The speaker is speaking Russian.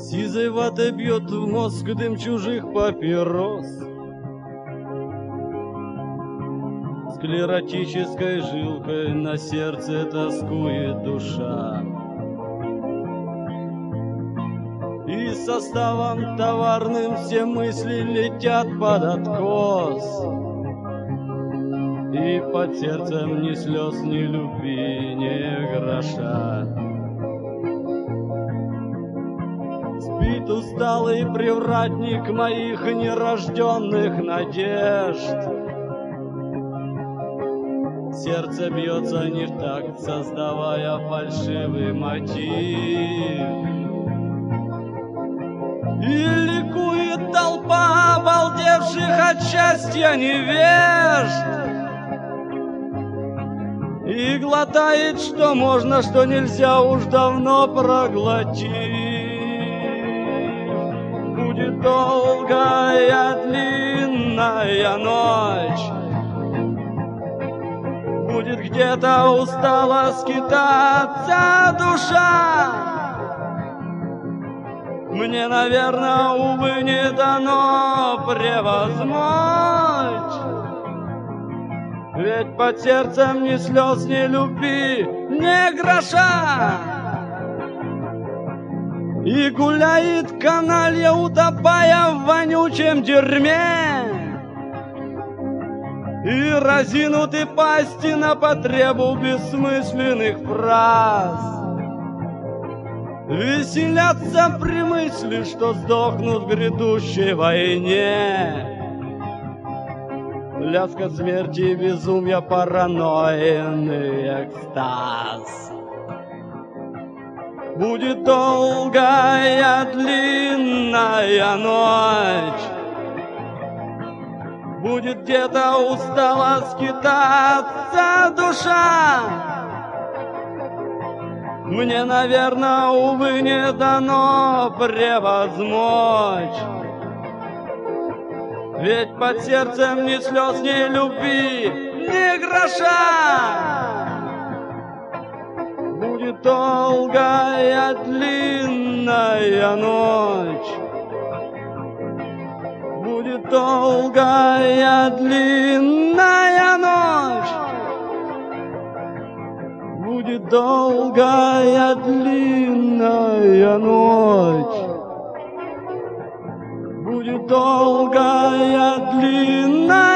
Сизой ватой бьет в мозг дым чужих папирос. Склеротической жилкой на сердце тоскует душа. И составом товарным все мысли летят под откос. И под сердцем ни слез, ни любви, ни гроша. Спит усталый привратник моих нерожденных надежд. Сердце бьется не в такт, создавая фальшивый мотив. И ликует толпа обалдевших от счастья невежд. И глотает, что можно, что нельзя, уж давно проглотив. Будет долгая длинная ночь. Будет где-то устала скитаться душа. Мне, наверное, увы, не дано превозмочь. Ведь под сердцем ни слез, ни любви, ни гроша. И гуляет каналья, утопая в вонючем дерьме. И разинуты пасти на потребу бессмысленных фраз. Веселятся при мысли, что сдохнут в грядущей войне. Лязга смерти, безумия, паранойный экстаз. Будет долгая длинная ночь. Будет где-то устала скитаться душа. Мне, наверное, увы, не дано превозмочь. Ведь под сердцем ни слез, ни любви, ни гроша. Будет долгая длинная ночь. Будет долгая длинная ночь. Будет долгая длинная ночь. Будет долгая длинная